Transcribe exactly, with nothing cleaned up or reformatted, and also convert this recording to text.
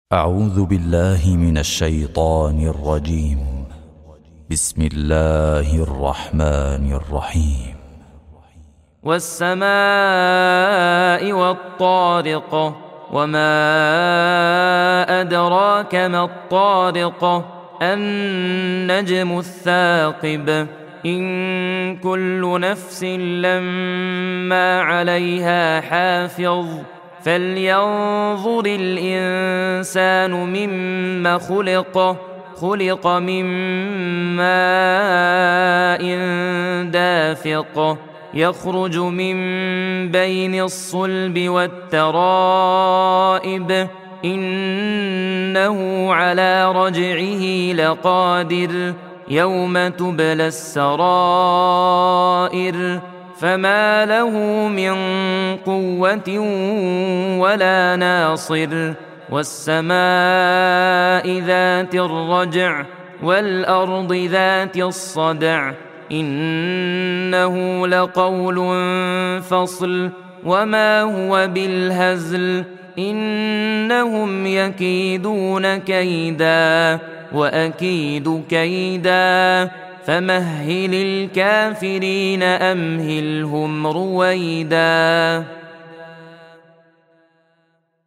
أعوذ بالله من الشيطان الرجيم. بسم الله الرحمن الرحيم. والسماء والطارق، وما أدراك ما الطارق، النجم الثاقب، إن كل نفس لما عليها حافظ، فلينظر الإنسان مما خلق خلق من ماء دافق، يخرج من بين الصلب والترائب، إنه على رجعه لقادر، يوم تبلى السرائر، فما له من قوة ولا ناصر. والسماء ذات الرجع، والأرض ذات الصدع، إنه لقول فصل، وما هو بالهزل، إنهم يكيدون كيدا وأكيد كيدا، فمهل الكافرين أمهلهم رويدا.